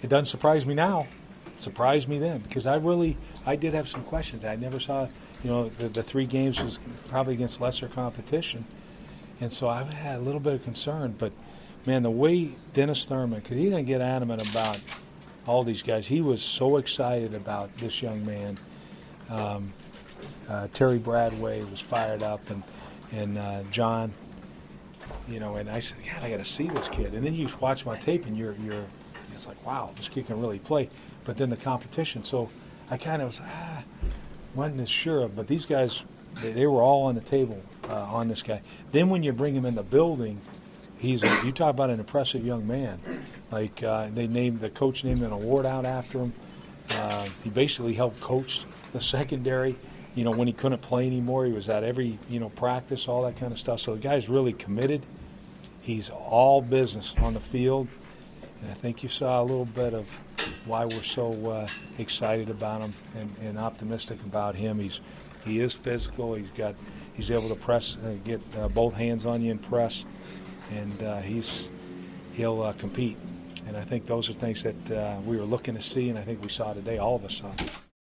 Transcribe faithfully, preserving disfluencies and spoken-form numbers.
it doesn't surprise me now. It surprised me then because I really, I did have some questions. I never saw, you know, the, the three games was probably against lesser competition. And so I had a little bit of concern. But, man, the way Dennis Thurman, because he didn't get adamant about all these guys. He was so excited about this young man. Um, uh, Terry Bradway was fired up, and, and uh, John, you know, and I said, God, I got to see this kid. And then you watch my tape, and you're, you're, it's like, wow, this kid can really play. But then the competition. So I kind of was, ah, wasn't as sure. But these guys, they, they were all on the table uh, on this guy. Then when you bring him in the building, he's a, you talk about an impressive young man. Like uh, they named the coach named an award out after him. Uh, he basically helped coach the secondary. You know, when he couldn't play anymore, he was at every you know practice, all that kind of stuff. So the guy's really committed. He's all business on the field, and I think you saw a little bit of why we're so uh, excited about him and, and optimistic about him. He's he is physical. He's got he's able to press, uh, get uh, both hands on you and press, and uh, he's he'll uh, compete. And I think those are things that uh, we were looking to see, and I think we saw today. All of us saw.